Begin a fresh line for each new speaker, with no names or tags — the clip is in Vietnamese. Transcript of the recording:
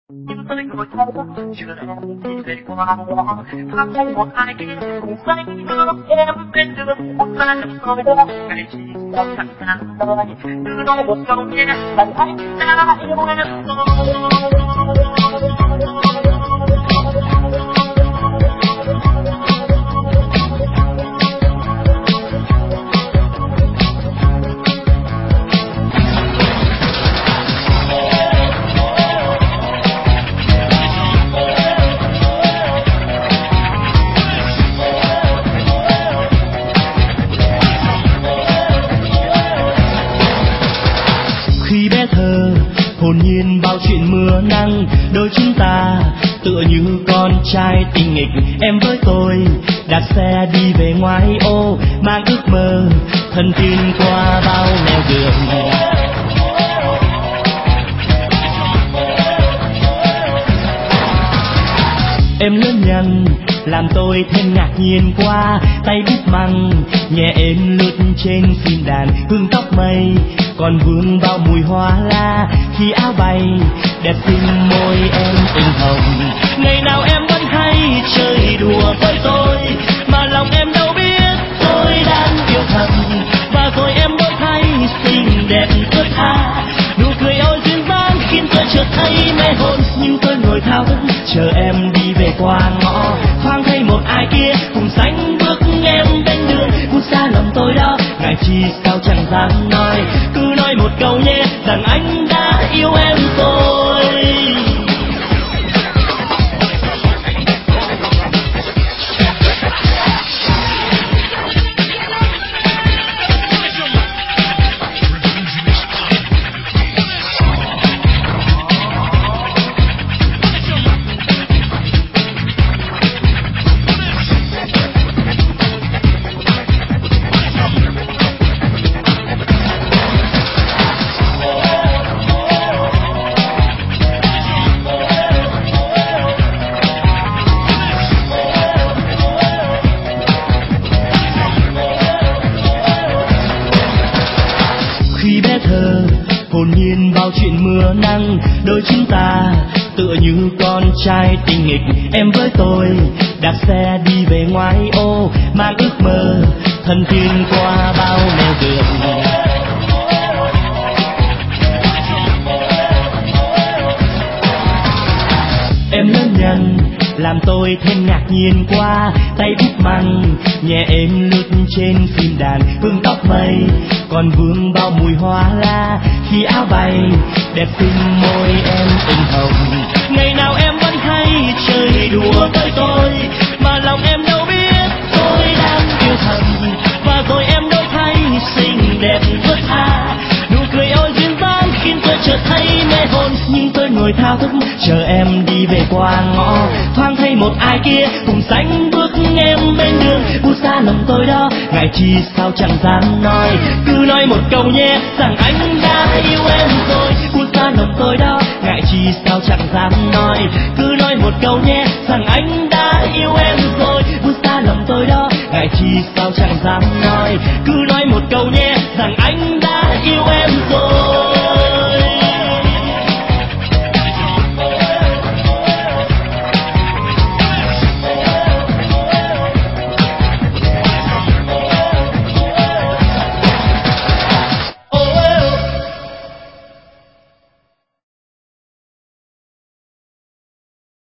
nhưng tôi ngồi thâu chưa em đi về qua ngõ thoáng thấy một ai kia cùng xanh nước em bên đường một pha nằm coi đó ngày chỉ sao chẳng dám nói cứ nói một câu nhé rằng anh đã yêu em rồi.
Khi bé thơ hồn nhiên bao chuyện mưa nắng, đôi chúng ta tựa như con trai tình nghịch. Em với tôi đạp xe đi về ngoại ô, mang ước mơ thân tin qua bao nẻo đường. Em lớn nhanh làm tôi thêm ngạc nhiên qua, tay bút măng nhẹ êm lướt trên phim đàn, hương tóc mây còn vương bao mùi hoa la. Khi áo bay đẹp xinh môi em ửng hồng, ngày nào em vẫn hay chơi đùa với tôi, mà lòng em đâu biết tôi đang yêu thầm. Và rồi em đổi thay xinh đẹp thướt tha, nụ cười ôi duyên dáng khiến tôi chợt thấy mê hồn. Nhưng tôi ngồi thao thức chờ em đi về qua ngõ, thoáng thấy một ai kia cùng sánh bước em bên đường. Buốt xa lòng tôi đó, ngại chi sao chẳng dám nói, cứ nói một câu nhé rằng anh đã yêu em rồi. Khi bé thơ hồn nhiên bao chuyện mưa nắng, đôi chúng ta tựa như con trai tình nghịch. Em với tôi đạp xe đi về ngoại ô, mang ước mơ thân tin qua bao nẻo đường. Em lớn nhanh làm tôi thêm ngạc nhiên qua, tay bút măng nhẹ êm lướt trên phim đàn, hương tóc mây còn vương bao mùi hoa la. Khi áo bay đẹp xinh môi em ửng hồng, ngày nào em vẫn hay chơi đùa với tôi, mà lòng em đâu biết tôi đang yêu thầm. Và rồi em đổi thay xinh đẹp thướt tha, nụ cười ôi duyên dáng khiến tôi chợt thấy mê hồn. Nhưng tôi ngồi thao thức chờ em đi về qua ngõ, thoáng thấy một ai kia cùng sánh bước em bên đường. Buốt xa lòng tôi đó, ngại chi sao chẳng dám nói, cứ nói một câu nhé rằng anh đã yêu em rồi. Buốt xa lòng tôi đó, ngại chi sao chẳng dám nói, cứ nói một câu nhé rằng anh đã yêu em rồi. Buốt xa lòng tôi đó, ngại chi sao chẳng dám nói, cứ